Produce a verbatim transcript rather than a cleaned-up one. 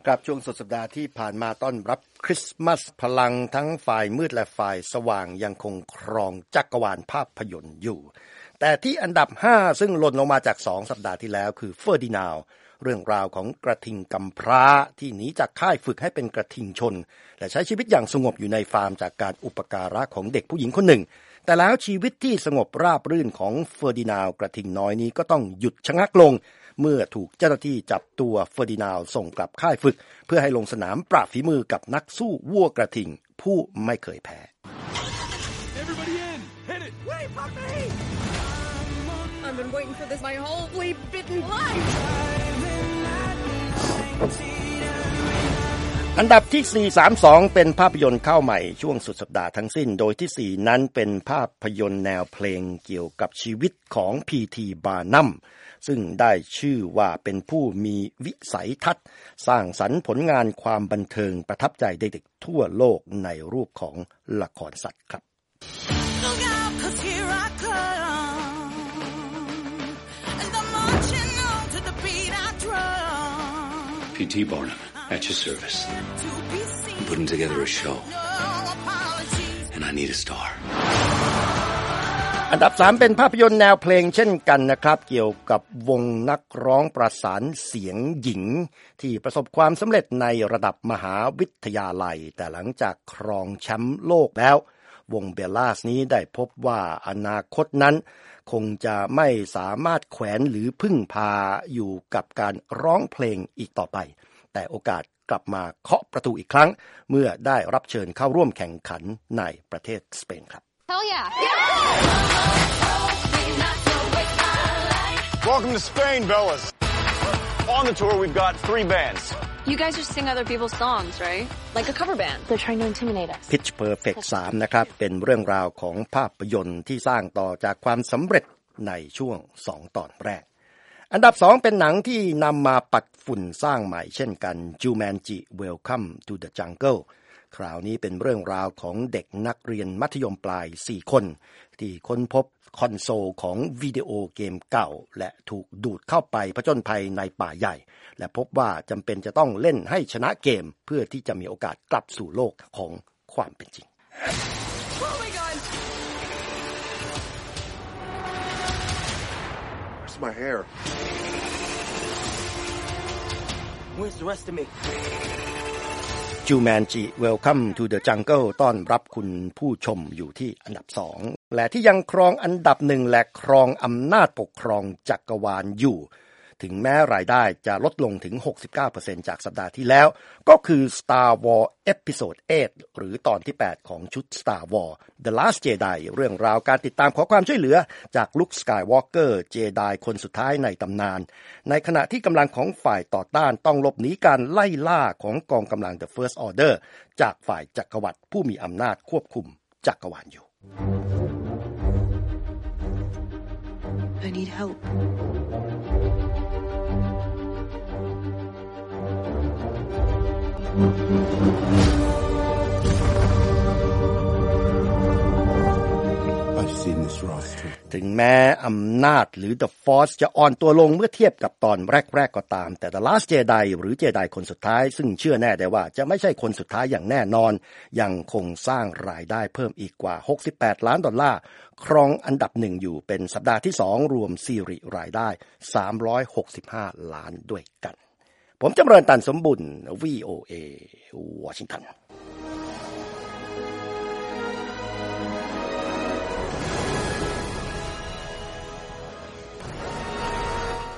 ครับช่วงสุดสัปดาห์ที่ผ่านมาต้อนรับคริสต์มาสพลังทั้งฝ่ายมืดและฝ่ายสว่างยังคงครองจักรวาลภาพยนตร์อยู่แต่ที่อันดับห้าซึ่งหล่นลงมาจากสองสัปดาห์ที่แล้วคือเฟอร์ดินาวด์เรื่องราวของกระทิงกำพร้าที่หนีจากค่ายฝึกให้เป็นกระทิงชนและใช้ชีวิตอย่างสงบอยู่ในฟาร์มจากการอุปการะของเด็กผู้หญิงคนหนึ่งแต่แล้วชีวิตที่สงบราบรื่นของเฟอร์ดินาวด์กระทิงน้อยนี้ก็ต้องหยุดชะงักลงเมื่อถูกเจ้าหน้าที่จับตัวเฟอร์ดินาวด์ส่งกลับค่ายฝึกเพื่อให้ลงสนามปราบฝีมือกับนักสู้วัวกระทิงผู้ไม่เคยแพ้ Everybody in! Hit it! Wait for me! I've been waiting for this my whole flea-bitten life! อันดับที่สี่ สาม สองเป็นภาพยนตร์เข้าใหม่ช่วงสุดสัปดาห์ทั้งสิ้นโดยที่สี่นั้นเป็นภาพยนตร์แนวเพลงเกี่ยวกับชีวิตของ พี ที Barnum ซึ่งได้ชื่อว่าเป็นผู้มีวิสัยทัศน์สร้างสรรค์ผลงานความบันเทิงประทับใจเด็กๆทั่วโลกในรูปของละครสัตว์ครับพี ที Barnum at your service. I'm putting together a show and I need a star. อันดับสามเป็นภาพยนตร์แนวเพลงเช่นกันนะครับเกี่ยวกับวงนักร้องประสานเสียงหญิงที่ประสบความสำเร็จในระดับมหาวิทยาลัยแต่หลังจากครองแชมป์โลกแล้ววงเบลล่าสนี้ได้พบว่าอนาคตนั้นคงจะไม่สามารถแขวนหรือพึ่งพาอยู่กับการร้องเพลงอีกต่อไปแต่โอกาสกลับมาเคาะประตูอีกครั้งเมื่อได้รับเชิญเข้าร่วมแข่งขันในประเทศสเปนครับ Hell yeah! Welcome to Spain, Bellas. On the tour, we've got three bands. You guys just sing other people's songs, right? Like a cover band. They're trying to intimidate us. Pitch Perfect สามนะครับเป็นเรื่องราวของภาพยนตร์ที่สร้างต่อจากความสำเร็จในช่วงสองตอนแรกอันดับสองเป็นหนังที่นำมาปัดฝุ่นสร้างใหม่เช่นกัน Jumanji Welcome to the Jungle คราวนี้เป็นเรื่องราวของเด็กนักเรียนมัธยมปลายสี่คนที่ค้นพบคอนโซลของวิดีโอเกมเก่าและถูกดูดเข้าไปผจญภัยในป่าใหญ่และพบว่าจำเป็นจะต้องเล่นให้ชนะเกมเพื่อที่จะมีโอกาสกลับสู่โลกของความเป็นจริง Oh my god! Where's my hair? Where's the rest of me? Jumanji Welcome to the Jungle ต้อนรับคุณผู้ชมอยู่ที่อันดับสองและที่ยังครองอันดับหนึ่งและครองอำนาจปกครองจักรวาลอยู่ถึงแม้รายได้จะลดลงถึง หกสิบเก้าเปอร์เซ็นต์ จากสัปดาห์ที่แล้วก็คือ Star Wars Episode แปดหรือตอนที่แปดของชุด Star Wars The Last Jedi เรื่องราวการติดตามขอความช่วยเหลือจาก Luke Skywalker เจไดคนสุดท้ายในตำนานในขณะที่กำลังของฝ่ายต่อต้านต้องหลบหนีการไล่ล่าของกองกำลัง The First Order จากฝ่ายจักรวรรดิผู้มีอำนาจควบคุมจักรวาลอยู่ I need help. I've seen this roster. ถึงแม้อำนาจหรือ The Force จะอ่อนตัวลงเมื่อเทียบกับตอนแรกๆก็ตามแต่ The Last Jedi หรือเจไดคนสุดท้ายซึ่งเชื่อแน่ได้ว่าจะไม่ใช่คนสุดท้ายอย่างแน่นอนยังคงสร้างรายได้เพิ่มอีกกว่าหกสิบแปดล้านดอลลาร์ครองอันดับหนึ่งอยู่เป็นสัปดาห์ที่สองรวมซีรีส์รายได้สามร้อยหกสิบห้าล้านด้วยกันผมจำเริญตันสมบุญ วี โอ เอ วอชิงตัน